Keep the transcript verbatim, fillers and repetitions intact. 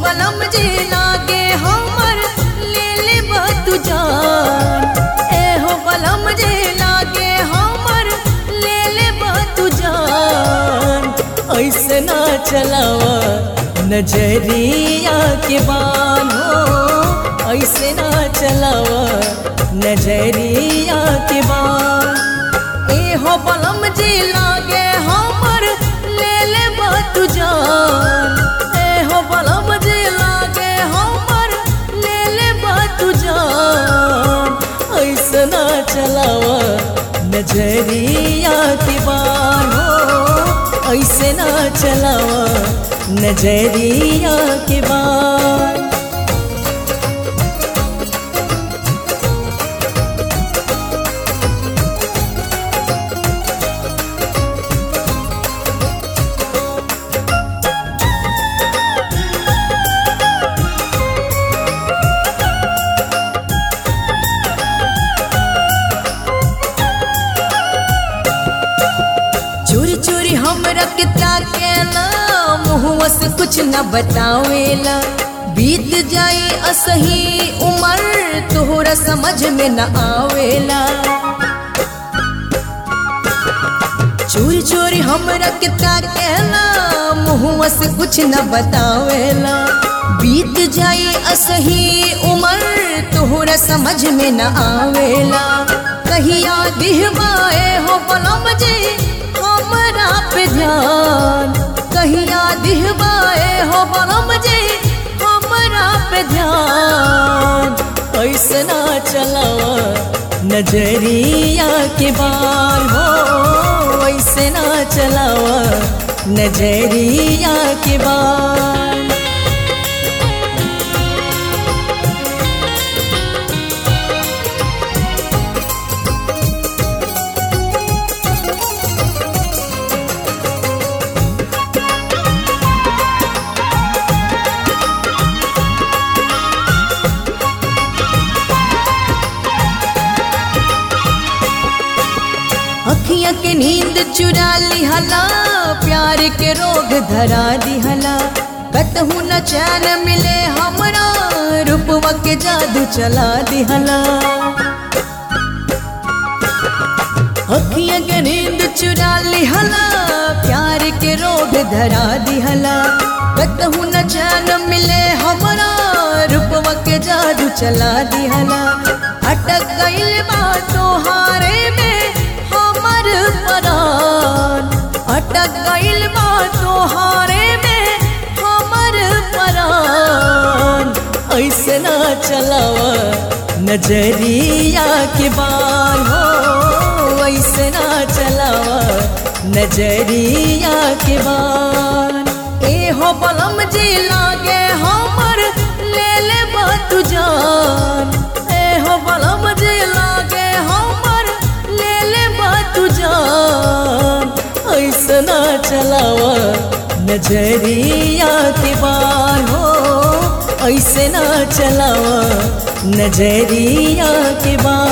बलम जी लागे हमर ले ले तू जान। ए हो बलम जी लागे हमर ले ले तू जान। ऐसे ना चलावा नजरिया के बान हो, ऐसे ना चलावा नजरिया के बान। ए हो बलम जी लागे हमर ले ले तू जान। ए हो बलम जी लागे हमर ले ले तू जान। ऐसे ना चलावा नजरिया के बान हो, ऐसे ना चलावा नजरिया के बान। चोरी चोरी हमरा के ताकेला, मुँहवा से कुछ न बतावेला। बीत जाई असही उम्र तोहरा समझ में न आवेला। चोरी चोरी हमरा के ताकेला, मुँहवा से कुछ न बतावेला। बीत जाई असही उम्र तोहरा समझ में न आवेला। कहिया दिहवाए हो बलम जी हमरा पे ध्यान। कहिया दिहवाए हो बलम जी हमरा पे ध्यान। ऐसे ना चलावा नजरिया के बान हो, ऐसे ना चलावा नजरिया के बान। अखियाँ के नींद चुरा लिहला, प्यार के रोग धरा दिहला। कतहु न चैन मिले हमरा, रूपवा के जादू चला दिहला। अखियाँ के नींद चुरा लिहला, प्यार के रोग धरा दिहला। कतहु न चैन मिले हमरा, रूपवा के जादू चला दिहला। अटक गइल बा तोहारे में हमर परान। अटक गइल बा तोहारे में हमर परान। ऐसे ना चलावा नजरिया के बान हो, ऐसे ना चलावा नजरिया के बान। ए हो बलम जी लागे हमर ले ले तू जान। ए हो बलम जी लागे हमर ले ले तू जान। ऐसे ना चलावा नजरिया के बान हो, ऐसे ना चलावा नजरिया के बान।